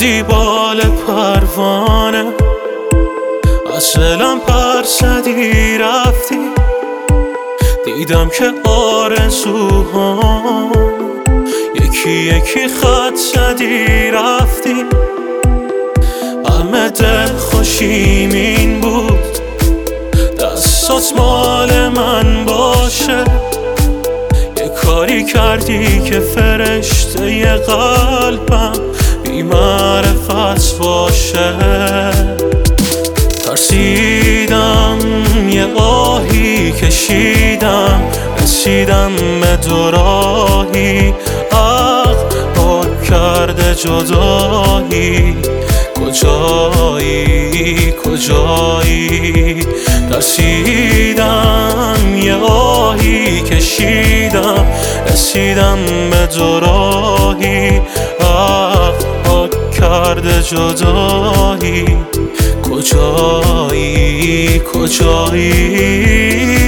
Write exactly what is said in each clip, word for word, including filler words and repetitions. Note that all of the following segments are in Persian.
شدی بال پروانه، از دلم پر زدی رفتی. دیدم که آرزوهام یکی یکی خط زدی رفتی. همه دل خوشیم این بود دستات مال من باشه. یه کاری کردی که فرشته ی قلبم بی معرفت باشه. ترسیدم یه آهی کشیدم، رسیدم به دوراهی. عقل پاک کرده جدایی، کجایی کجایی. ترسیدم یه آهی کشیدم، رسیدم به دوراهی. عقل پاک کرده جدایی، کجایی کجایی.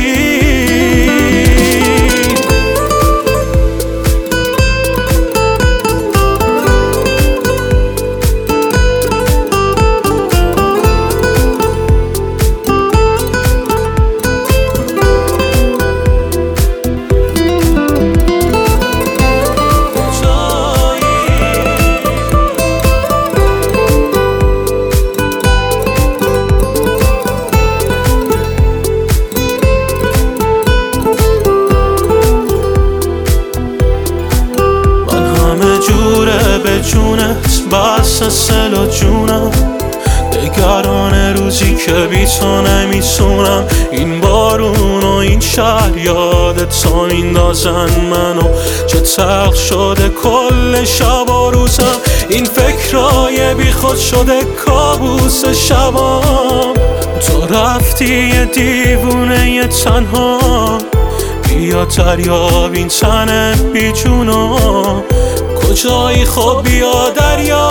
به جونت بس سل و جونم، نگران روزی که بی تو نمیتونم. این بارون و این شهر یادت میندازن منو، چه تلخ شده کل شب و روزم. این فکرای بی خود شده کابوس شبام. تو رفتی یه دیوونه یه تنها، بیا دریاب این تن بی جونم. کجایی خب بیا دریا.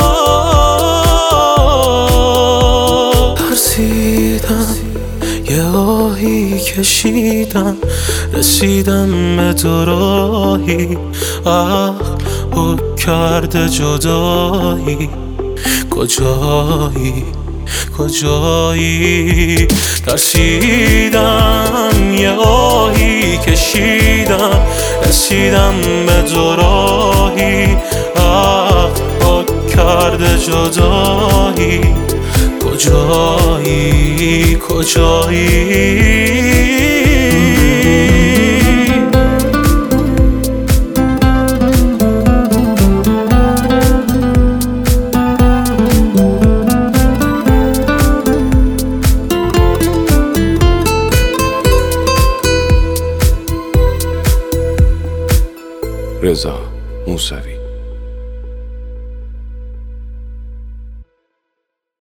ترسیدم یه آهی کشیدم، رسیدم به دوراهی. عقل حک کرده جدایی، کجایی کجایی. ترسیدم یه آهی کشیدم، رسیدم به دوراهی. عقل پاک کرده جدایی، کجایی کجایی. رضا موسوی.